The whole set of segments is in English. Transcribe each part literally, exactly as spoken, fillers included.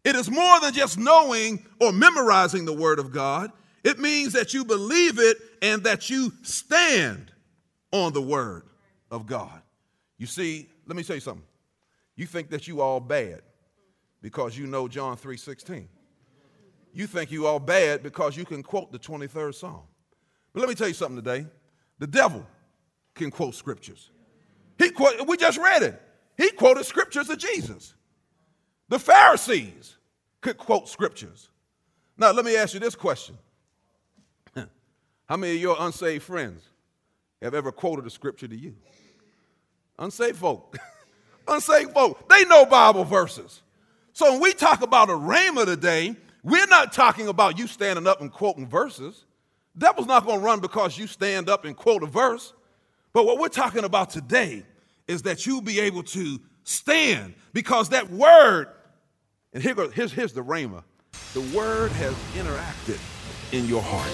It is more than just knowing or memorizing the word of God. It means that you believe it and that you stand on the word of God. You see, let me tell you something. You think that you all bad because you know John three sixteen. You think you all bad because you can quote the twenty-third Psalm. But let me tell you something today. The devil can quote scriptures. He quote, we just read it. He quoted scriptures of Jesus. The Pharisees could quote scriptures. Now, let me ask you this question. How many of your unsaved friends have ever quoted a scripture to you? Unsaved folk. Unsaved folk. They know Bible verses. So when we talk about a rhema today, we're not talking about you standing up and quoting verses. The devil's not going to run because you stand up and quote a verse. But what we're talking about today is that you'll be able to stand because that word, and here goes, here's, here's the rhema, the word has interacted in your heart.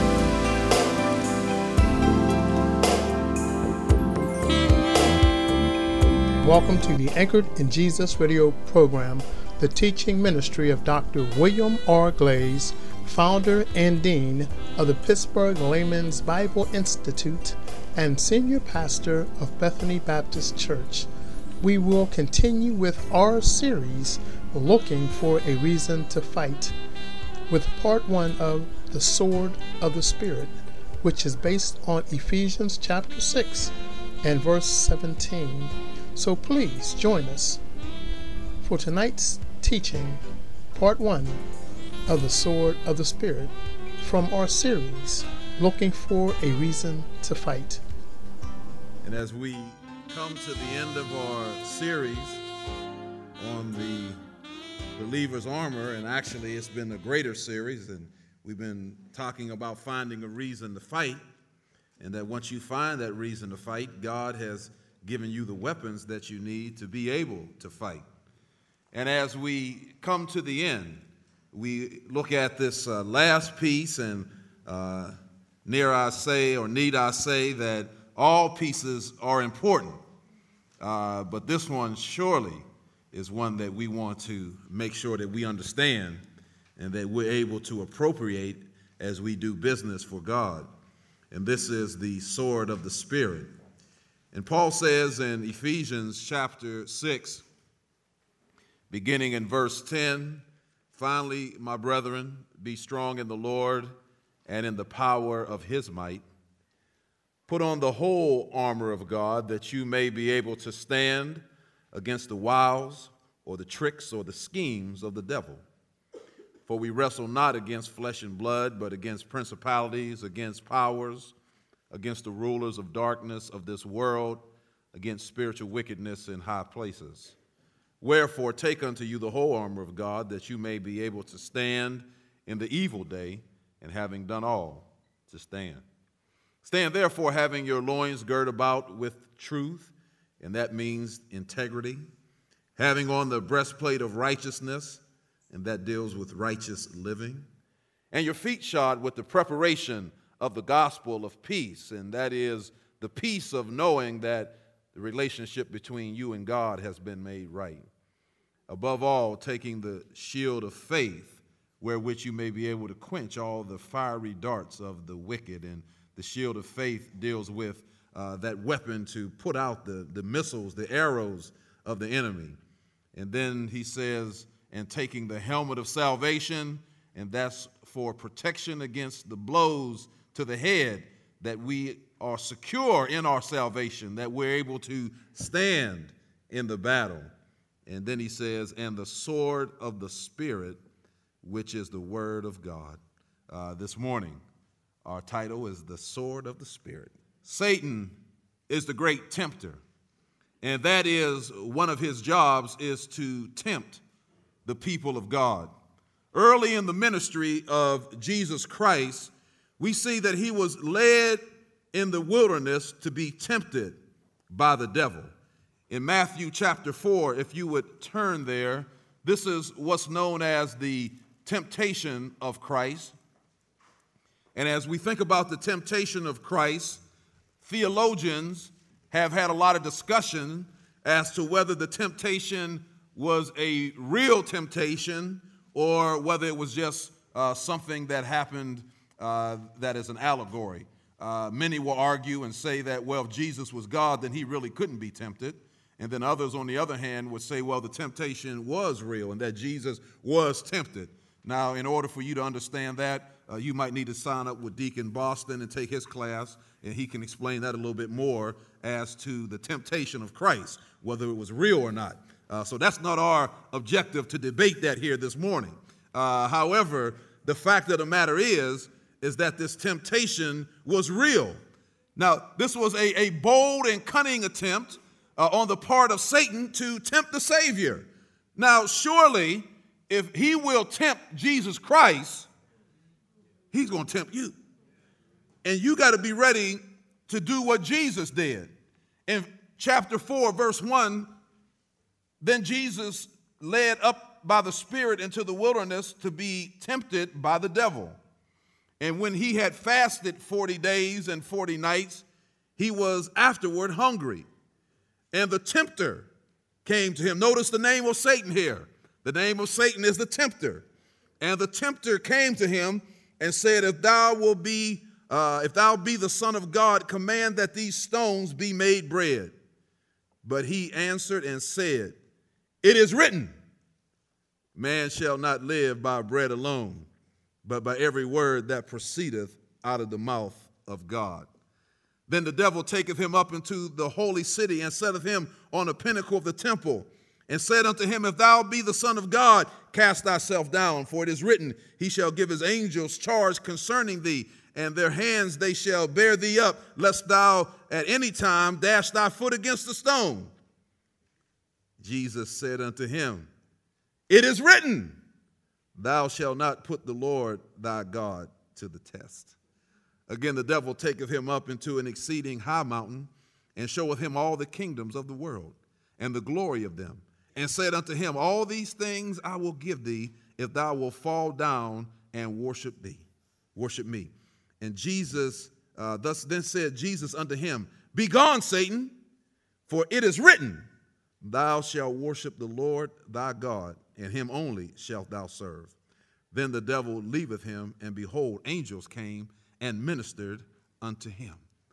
Welcome to the Anchored in Jesus radio program, the teaching ministry of Doctor William R. Glaze, founder and dean of the Pittsburgh Layman's Bible Institute and senior pastor of Bethany Baptist Church. We will continue with our series, Looking for a Reason to Fight, with part one of The Sword of the Spirit, which is based on Ephesians chapter six and verse seventeen. So please join us for tonight's teaching, part one of The Sword of the Spirit, from our series, Looking for a Reason to Fight. And as we come to the end of our series on the believer's armor, and actually it's been a greater series, and we've been talking about finding a reason to fight, and that once you find that reason to fight, God has given you the weapons that you need to be able to fight. And as we come to the end, we look at this uh, last piece, and uh, near I say, or need I say, that all pieces are important. Uh, but this one surely is one that we want to make sure that we understand and that we're able to appropriate as we do business for God. And this is the sword of the Spirit. And Paul says in Ephesians chapter six, beginning in verse ten, finally, my brethren, be strong in the Lord and in the power of his might. Put on the whole armor of God, that you may be able to stand against the wiles or the tricks or the schemes of the devil. For we wrestle not against flesh and blood, but against principalities, against powers, against the rulers of darkness of this world, against spiritual wickedness in high places. Wherefore take unto you the whole armor of God, that you may be able to stand in the evil day, and having done all, to stand. Stand therefore, having your loins girt about with truth, and that means integrity, having on the breastplate of righteousness, and that deals with righteous living, and your feet shod with the preparation of the gospel of peace, and that is the peace of knowing that the relationship between you and God has been made right. Above all, taking the shield of faith, wherewith you may be able to quench all the fiery darts of the wicked. And the shield of faith deals with uh, that weapon to put out the, the missiles, the arrows of the enemy. And then he says, and taking the helmet of salvation, and that's for protection against the blows to the head, that we are secure in our salvation, that we're able to stand in the battle. And then he says, and the sword of the Spirit, which is the word of God. Uh, this morning, our title is The Sword of the Spirit. Satan is the great tempter, and that is one of his jobs is to tempt the people of God. Early in the ministry of Jesus Christ, we see that he was led in the wilderness to be tempted by the devil. In Matthew chapter four, if you would turn there, this is what's known as the temptation of Christ. And as we think about the temptation of Christ, theologians have had a lot of discussion as to whether the temptation was a real temptation or whether it was just uh, something that happened uh, that is an allegory. Uh, many will argue and say that, well, if Jesus was God, then he really couldn't be tempted. And then others, on the other hand, would say, well, the temptation was real and that Jesus was tempted. Now, in order for you to understand that, uh, you might need to sign up with Deacon Boston and take his class, and he can explain that a little bit more as to the temptation of Christ, whether it was real or not. Uh, so that's not our objective to debate that here this morning. Uh, however, the fact of the matter is, is that this temptation was real. Now, this was a, a bold and cunning attempt uh, on the part of Satan to tempt the Savior. Now, surely, if he will tempt Jesus Christ, he's going to tempt you. And you got to be ready to do what Jesus did. In chapter four, verse one, then Jesus led up by the Spirit into the wilderness to be tempted by the devil. And when he had fasted forty days and forty nights, he was afterward hungry. And the tempter came to him. Notice the name of Satan here. The name of Satan is the tempter. And the tempter came to him and said, if thou will be, uh, if thou be the Son of God, command that these stones be made bread. But he answered and said, it is written, man shall not live by bread alone, but by every word that proceedeth out of the mouth of God. Then the devil taketh him up into the holy city and setteth him on the pinnacle of the temple and said unto him, if thou be the Son of God, cast thyself down, for it is written, he shall give his angels charge concerning thee, and their hands they shall bear thee up, lest thou at any time dash thy foot against a stone. Jesus said unto him, it is written, thou shalt not put the Lord thy God to the test. Again, the devil taketh him up into an exceeding high mountain, and showeth him all the kingdoms of the world, and the glory of them, and said unto him, all these things I will give thee, if thou wilt fall down and worship thee, worship me. And Jesus, uh, thus then said Jesus unto him, begone, Satan, for it is written, thou shalt worship the Lord thy God, and him only shalt thou serve. Then the devil leaveth him, and behold, angels came and ministered unto him.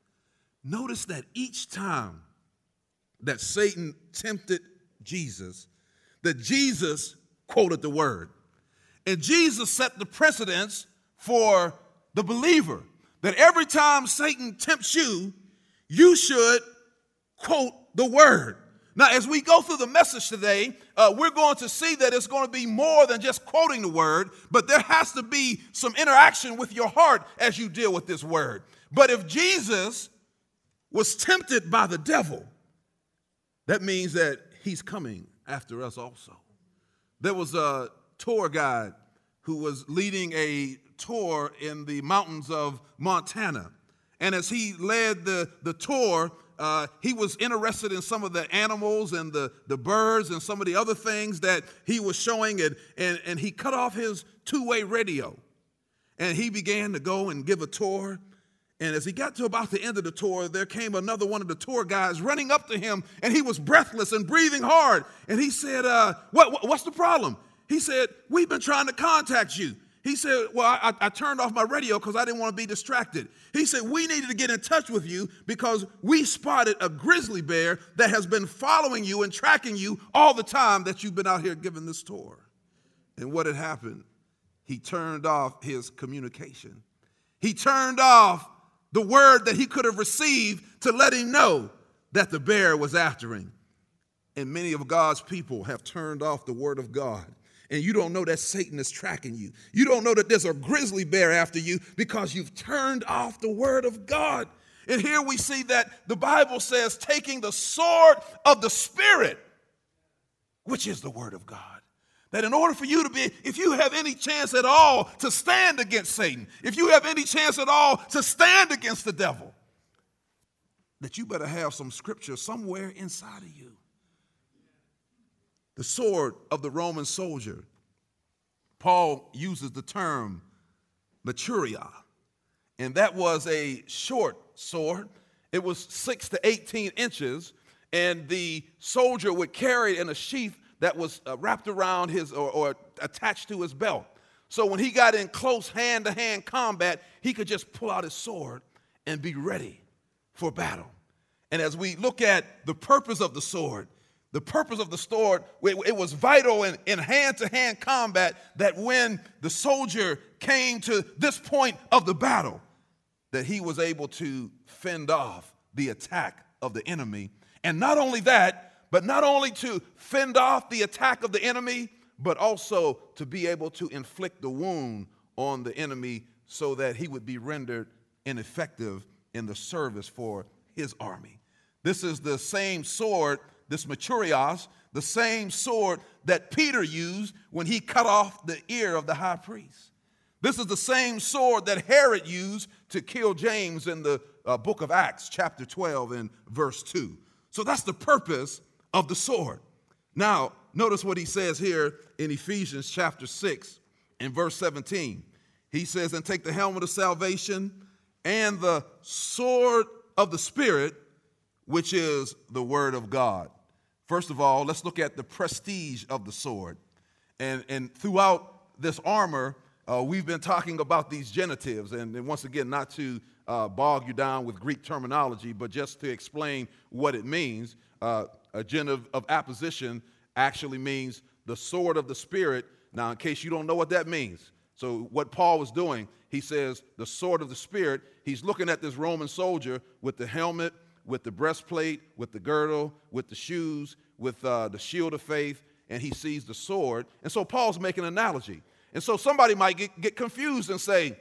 Notice that each time that Satan tempted Jesus, that Jesus quoted the word. And Jesus set the precedence for the believer, that every time Satan tempts you, you should quote the word. Now, as we go through the message today, uh, we're going to see that it's going to be more than just quoting the word, but there has to be some interaction with your heart as you deal with this word. But if Jesus was tempted by the devil, that means that he's coming after us also. There was a tour guide who was leading a tour in the mountains of Montana. And as he led the, the tour, Uh, he was interested in some of the animals and the, the birds and some of the other things that he was showing, and, and, and he cut off his two-way radio. And he began to go and give a tour. And as he got to about the end of the tour, there came another one of the tour guys running up to him, and he was breathless and breathing hard. And he said, uh, what, what, what's the problem? He said, we've been trying to contact you. He said, well, I, I turned off my radio because I didn't want to be distracted. He said, we needed to get in touch with you because we spotted a grizzly bear that has been following you and tracking you all the time that you've been out here giving this tour. And what had happened? He turned off his communication. He turned off the word that he could have received to let him know that the bear was after him. And many of God's people have turned off the word of God. And you don't know that Satan is tracking you. You don't know that there's a grizzly bear after you because you've turned off the word of God. And here we see that the Bible says taking the sword of the Spirit, which is the word of God. That in order for you to be, if you have any chance at all to stand against Satan, if you have any chance at all to stand against the devil, that you better have some scripture somewhere inside of you. The sword of the Roman soldier. Paul uses the term maturia, and that was a short sword. It was six to eighteen inches, and the soldier would carry it in a sheath that was uh, wrapped around his or, or attached to his belt. So when he got in close hand-to-hand combat, he could just pull out his sword and be ready for battle. And as we look at the purpose of the sword, the purpose of the sword, it was vital in, in hand-to-hand combat that when the soldier came to this point of the battle, that he was able to fend off the attack of the enemy. And not only that, but not only to fend off the attack of the enemy, but also to be able to inflict the wound on the enemy so that he would be rendered ineffective in the service for his army. This is the same sword, this Maturios, the same sword that Peter used when he cut off the ear of the high priest. This is the same sword that Herod used to kill James in the uh, book of Acts, chapter twelve and verse two. So that's the purpose of the sword. Now, notice what he says here in Ephesians chapter six and verse seventeen. He says, and take the helmet of salvation and the sword of the Spirit, which is the word of God. First of all, let's look at the prestige of the sword. And, and throughout this armor, uh, we've been talking about these genitives. And, and once again, not to uh, bog you down with Greek terminology, but just to explain what it means. Uh, a genitive of apposition actually means the sword of the Spirit. Now, in case you don't know what that means, so what Paul was doing, he says the sword of the Spirit. He's looking at this Roman soldier with the helmet, with the breastplate, with the girdle, with the shoes, with uh, the shield of faith, and he sees the sword. And so Paul's making an analogy. And so somebody might get, get confused and say,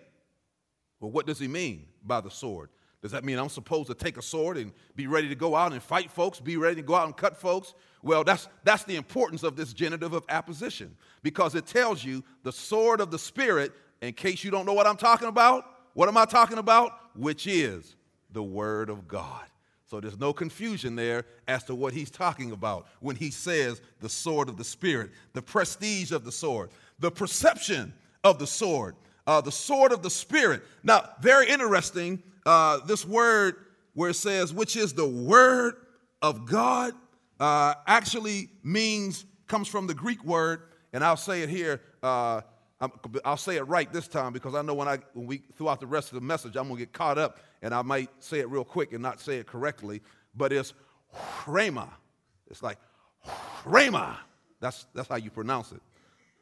well, what does he mean by the sword? Does that mean I'm supposed to take a sword and be ready to go out and fight folks, be ready to go out and cut folks? Well, that's, that's the importance of this genitive of apposition, because it tells you the sword of the Spirit, in case you don't know what I'm talking about. What am I talking about? Which is the word of God. So there's no confusion there as to what he's talking about when he says the sword of the Spirit, the prestige of the sword, the perception of the sword, uh, the sword of the Spirit. Now, very interesting, uh, this word where it says, which is the word of God, uh, actually means, comes from the Greek word, and I'll say it here, uh, I'll say it right this time, because I know when I when we throughout the rest of the message I'm going to get caught up and I might say it real quick and not say it correctly, but it's rhema. It's like rhema. That's that's how you pronounce it.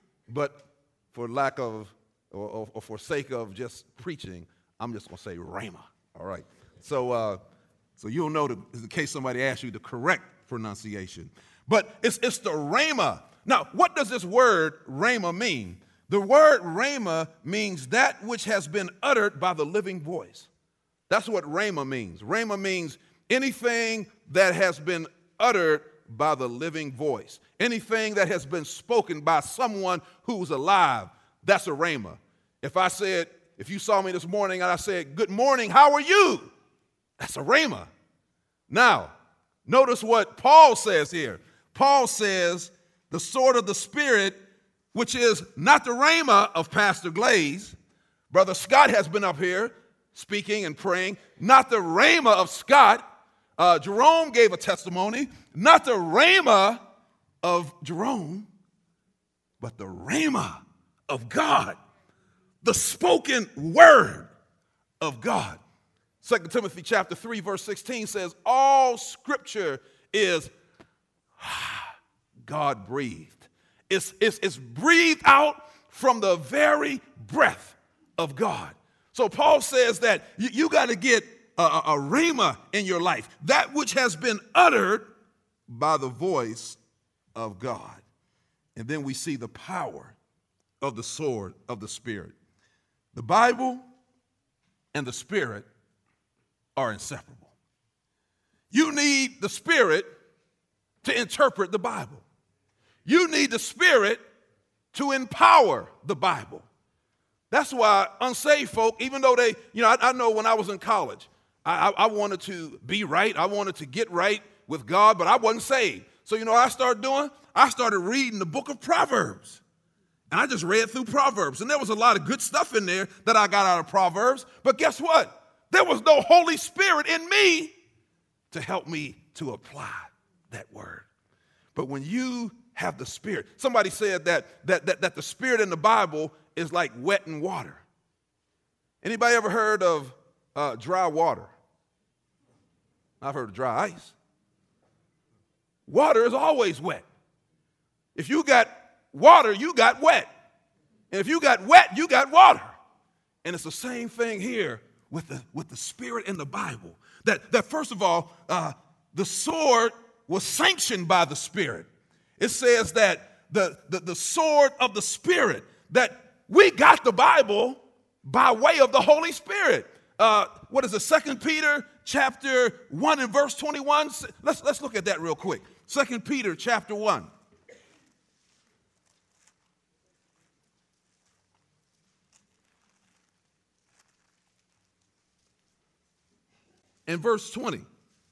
But for lack of or, or, or for sake of just preaching, I'm just going to say rhema. All right. So uh, so you'll know, the, in case somebody asks you the correct pronunciation. But it's it's the rhema. Now, what does this word rhema mean? The word rhema means that which has been uttered by the living voice. That's what rhema means. Rhema means anything that has been uttered by the living voice. Anything that has been spoken by someone who's alive, that's a rhema. If I said, if you saw me this morning and I said, good morning, how are you? That's a rhema. Now, notice what Paul says here. Paul says the sword of the Spirit, which is not the rhema of Pastor Glaze. Brother Scott has been up here speaking and praying. Not the rhema of Scott. Uh, Jerome gave a testimony. Not the rhema of Jerome, but the rhema of God. The spoken word of God. Second Timothy chapter three, verse sixteen says, all scripture is God-breathed. It's, it's, it's breathed out from the very breath of God. So Paul says that you, you got to get a, a, a rhema in your life, that which has been uttered by the voice of God. And then we see the power of the sword of the Spirit. The Bible and the Spirit are inseparable. You need the Spirit to interpret the Bible. You need the Spirit to empower the Bible. That's why unsaved folk, even though they, you know, I, I know when I was in college, I, I, I wanted to be right. I wanted to get right with God, but I wasn't saved. So, you know what I started doing? I started reading the book of Proverbs. And I just read through Proverbs. And there was a lot of good stuff in there that I got out of Proverbs. But guess what? There was no Holy Spirit in me to help me to apply that word. But when you have the Spirit. Somebody said that, that, that, that the Spirit in the Bible is like wet and water. Anybody ever heard of uh, dry water? I've heard of dry ice. Water is always wet. If you got water, you got wet. And if you got wet, you got water. And it's the same thing here with the, with the Spirit in the Bible. That, that first of all, uh, the sword was sanctioned by the Spirit. It says that the, the, the sword of the Spirit, that we got the Bible by way of the Holy Spirit. Uh, what is it, Second Peter chapter one and verse twenty-one? Let's, let's look at that real quick. Second Peter chapter one. In verse twenty,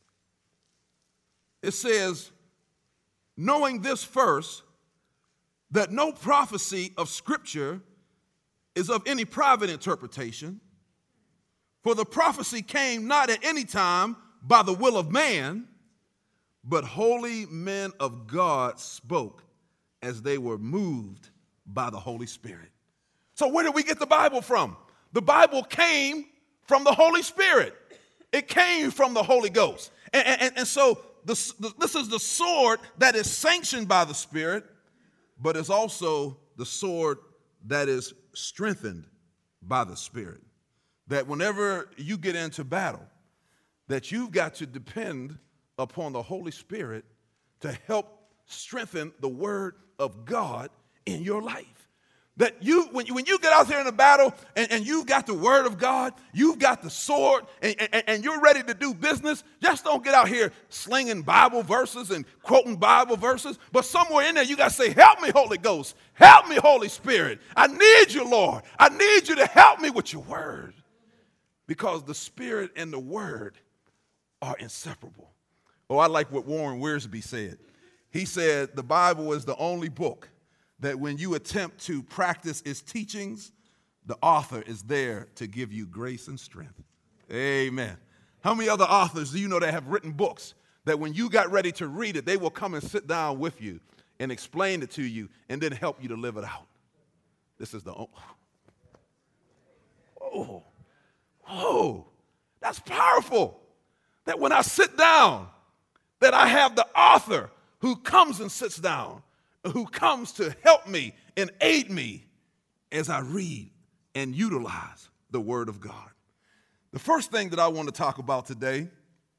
it says, knowing this first, that no prophecy of Scripture is of any private interpretation, for the prophecy came not at any time by the will of man, but holy men of God spoke as they were moved by the Holy Spirit. So where did we get the Bible from? The Bible came from the Holy Spirit. It came from the Holy Ghost. And, and, and so this, this is the sword that is sanctioned by the Spirit, but it's also the sword that is strengthened by the Spirit. That whenever you get into battle, that you've got to depend upon the Holy Spirit to help strengthen the Word of God in your life. That you, when you, when you get out there in a battle and, and you've got the Word of God, you've got the sword, and, and, and you're ready to do business, just don't get out here slinging Bible verses and quoting Bible verses. But somewhere in there, you got to say, help me, Holy Ghost. Help me, Holy Spirit. I need you, Lord. I need you to help me with your Word. Because the Spirit and the Word are inseparable. Oh, I like what Warren Wiersbe said. He said the Bible is the only book that when you attempt to practice its teachings, the author is there to give you grace and strength. Amen. How many other authors do you know that have written books that when you got ready to read it, they will come and sit down with you and explain it to you and then help you to live it out? This is the, oh, oh, oh, that's powerful. That when I sit down, that I have the author who comes and sits down, who comes to help me and aid me as I read and utilize the Word of God. The first thing that I want to talk about today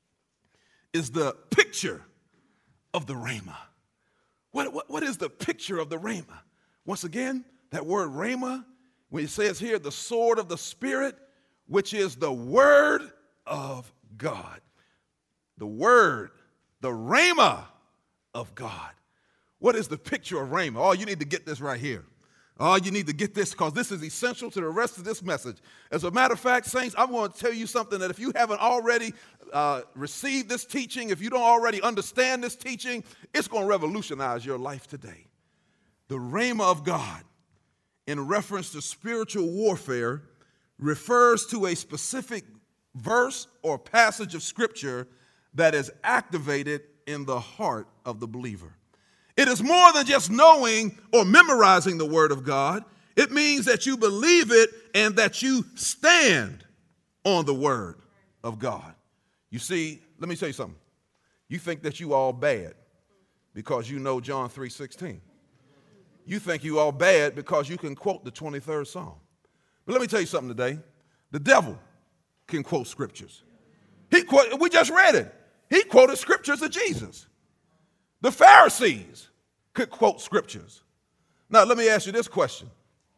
is the picture of the Rhema. What, what, what is the picture of the Rhema? Once again, that word Rhema, when it says here, the sword of the Spirit, which is the Word of God. The Word, the Rhema of God. What is the picture of Rhema? Oh, you need to get this right here. Oh, you need to get this because this is essential to the rest of this message. As a matter of fact, saints, I'm going to tell you something that if you haven't already uh, received this teaching, if you don't already understand this teaching, it's going to revolutionize your life today. The Rhema of God, in reference to spiritual warfare, refers to a specific verse or passage of Scripture that is activated in the heart of the believer. It is more than just knowing or memorizing the Word of God. It means that you believe it and that you stand on the Word of God. You see, let me tell you something. You think that you all bad because you know John three sixteen. You think you all bad because you can quote the twenty-third Psalm. But let me tell you something today. The devil can quote scriptures. He quote, we just read it. He quoted scriptures of Jesus. The Pharisees could quote scriptures. Now, let me ask you this question.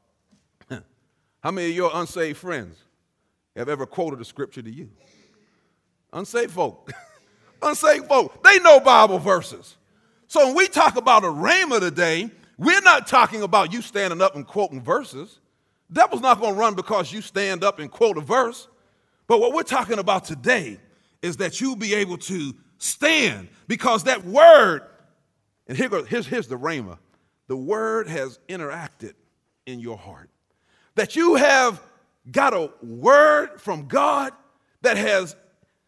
How many of your unsaved friends have ever quoted a scripture to you? Unsaved folk. Unsaved folk. They know Bible verses. So when we talk about a rhema today, we're not talking about you standing up and quoting verses. The devil's not going to run because you stand up and quote a verse. But what we're talking about today is that you'll be able to stand because that word, and here goes, here's, here's the rhema, the word has interacted in your heart. That you have got a word from God that has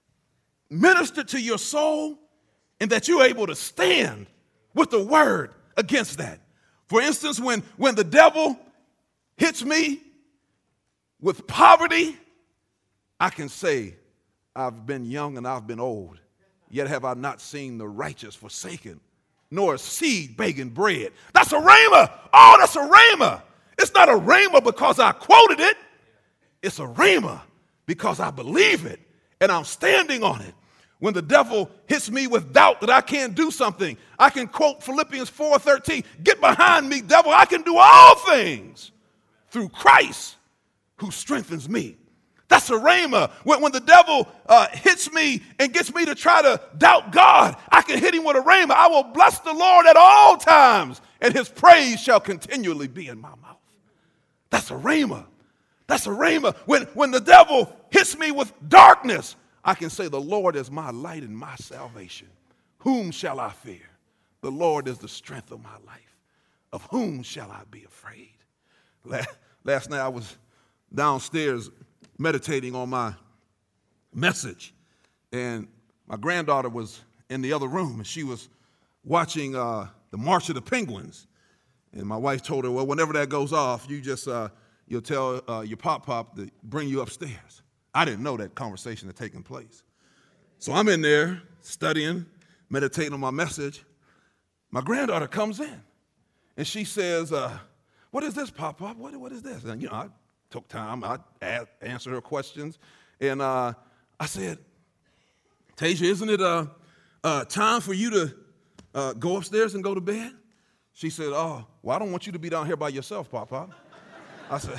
ministered to your soul and that you're able to stand with the word against that. For instance, when, when the devil hits me with poverty, I can say, I've been young and I've been old, yet have I not seen the righteous forsaken, nor a seed begging bread. That's a rhema. Oh, that's a rhema. It's not a rhema because I quoted it. It's a rhema because I believe it and I'm standing on it. When the devil hits me with doubt that I can't do something, I can quote Philippians four thirteen. Get behind me, devil. I can do all things through Christ who strengthens me. That's a rhema. When, when the devil uh, hits me and gets me to try to doubt God, I can hit him with a rhema. I will bless the Lord at all times, and his praise shall continually be in my mouth. That's a rhema. That's a rhema. When, when the devil hits me with darkness, I can say, the Lord is my light and my salvation. Whom shall I fear? The Lord is the strength of my life. Of whom shall I be afraid? Last night I was downstairs meditating on my message, and my granddaughter was in the other room, and she was watching uh, the March of the Penguins. And my wife told her, well, whenever that goes off, you just, uh, you'll tell uh, your pop-pop to bring you upstairs. I didn't know that conversation had taken place. So I'm in there studying, meditating on my message. My granddaughter comes in, and she says, uh, what is this, Pop-Pop? What, what is this? And, you know, I took time. I asked, answered her questions. And uh, I said, Tasia, isn't it uh, uh, time for you to uh, go upstairs and go to bed? She said, oh, well, I don't want you to be down here by yourself, Pop-Pop. I said,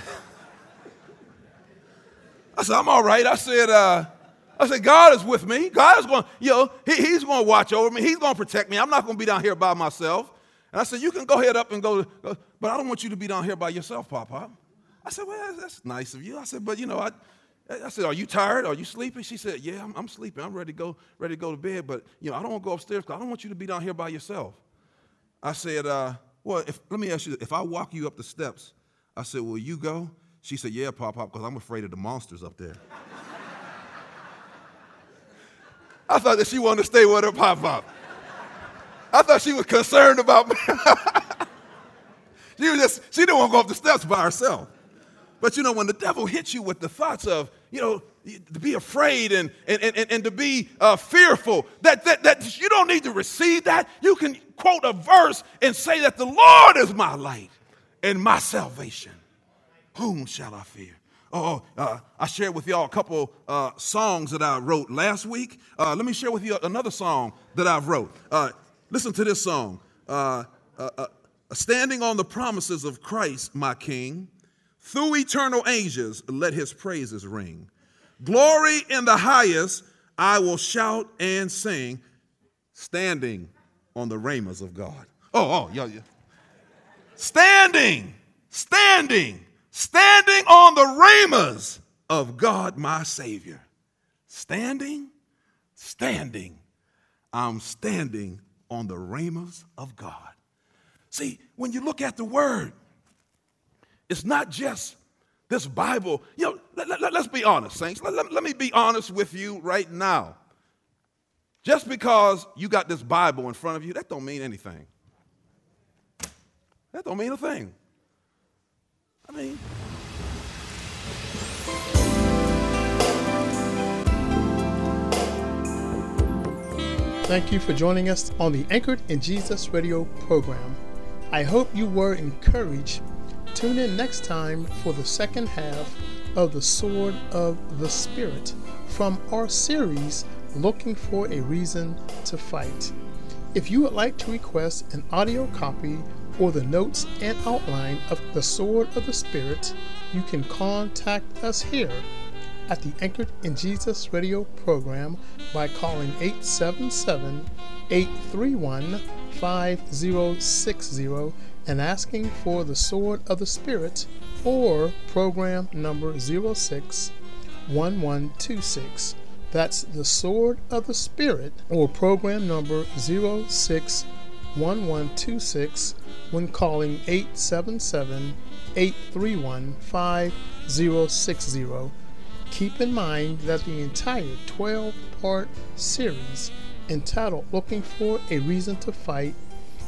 I said, I'm all right. I said, uh, I said, God is with me. God is going, you know, he, he's going to watch over me. He's going to protect me. I'm not going to be down here by myself. And I said, you can go ahead up and go, go but I don't want you to be down here by yourself, Pop-Pop. I said, well, that's nice of you. I said, but, you know, I, I said, are you tired? Are you sleepy? She said, yeah, I'm, I'm sleeping. I'm ready to go, ready to go to bed. But, you know, I don't want to go upstairs because I don't want you to be down here by yourself. I said, uh, well, if, let me ask you, if I walk you up the steps, I said, will you go? She said, yeah, Pop-Pop, because I'm afraid of the monsters up there. I thought that she wanted to stay with her Pop-Pop. I thought she was concerned about me. she was just, she didn't want to go up the steps by herself. But, you know, when the devil hits you with the thoughts of, you know, to be afraid and, and, and, and to be uh, fearful, that, that, that you don't need to receive that. You can quote a verse and say that the Lord is my light and my salvation. Whom shall I fear? Oh, uh, I shared with y'all a couple uh, songs that I wrote last week. Uh, let me share with you another song that I've wrote. Uh, listen to this song. Uh, uh, uh, Standing on the promises of Christ, my King, through eternal ages, let his praises ring. Glory in the highest, I will shout and sing, standing on the rhemas of God. Oh, oh, yeah, yeah. Standing, standing. Standing on the rhemas of God, my Savior. Standing, standing. I'm standing on the rhemas of God. See, when you look at the word, it's not just this Bible. You know, let, let, let's be honest, saints. Let, let, let me be honest with you right now. Just because you got this Bible in front of you, that don't mean anything. That don't mean a thing. I mean, thank you for joining us on the Anchored in Jesus radio program. I hope you were encouraged. Tune in next time for the second half of the Sword of the Spirit from our series, Looking for a Reason to Fight. If you would like to request an audio copy or the notes and outline of the Sword of the Spirit, you can contact us here at the Anchored in Jesus radio program by calling eight seven seven, eight three one, five zero six zero and asking for the Sword of the Spirit or program number zero six one one two six. That's the Sword of the Spirit or program number zero six one one two six when calling eight seven seven, eight three one, five zero six zero. Keep in mind that the entire twelve-part series entitled Looking for a Reason to Fight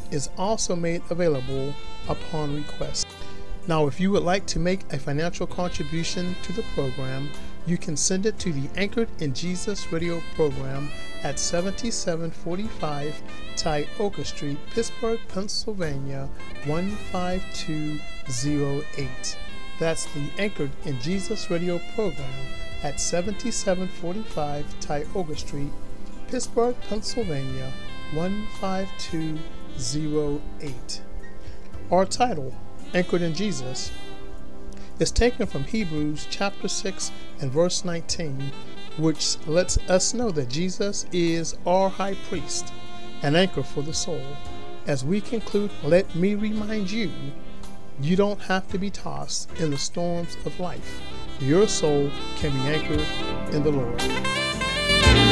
is also made available upon request. Now, if you would like to make a financial contribution to the program, you can send it to the Anchored in Jesus Radio program at seventy-seven forty-five Tioga Street, Pittsburgh, Pennsylvania one five two zero eight. That's the Anchored in Jesus Radio program at seventy-seven forty-five Tioga Street, Pittsburgh, Pennsylvania one five two zero eight. Our title, Anchored in Jesus, is taken from Hebrews chapter six and verse nineteen, which lets us know that Jesus is our high priest, an anchor for the soul. As we conclude, let me remind you, you don't have to be tossed in the storms of life. Your soul can be anchored in the Lord.